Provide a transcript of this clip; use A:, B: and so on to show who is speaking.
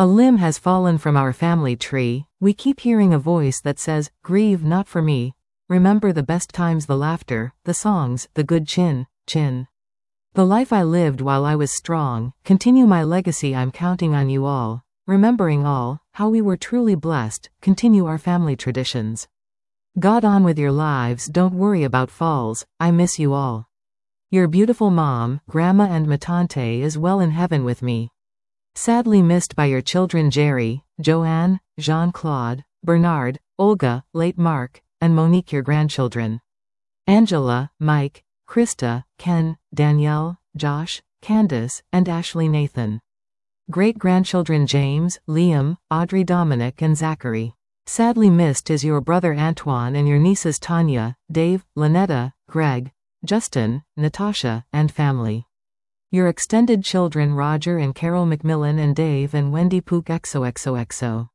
A: A limb has fallen from our family tree. We keep hearing a voice that says, "Grieve not for me. Remember the best times, the laughter, the songs, the good chin. The life I lived while I was strong. Continue my legacy, I'm counting on you all. Remembering all, how we were truly blessed. Continue our family traditions. God on with your lives, don't worry about falls. I miss you all. Your beautiful mom, Grandma and Matante is well in heaven with me. Sadly missed by your children Jerry, Joanne, Jean-Claude, Bernard, Olga, late Mark, and Monique, your grandchildren. Angela, Mike, Krista, Ken, Danielle, Josh, Candace, and Ashley Nathan. Great-grandchildren James, Liam, Audrey Dominic and Zachary. Sadly missed is your brother Antoine and your nieces Tanya, Dave, Lynetta, Greg, Justin, Natasha, and family. Your extended children Roger and Carol McMillan and Dave and Wendy Pook XOXOXO.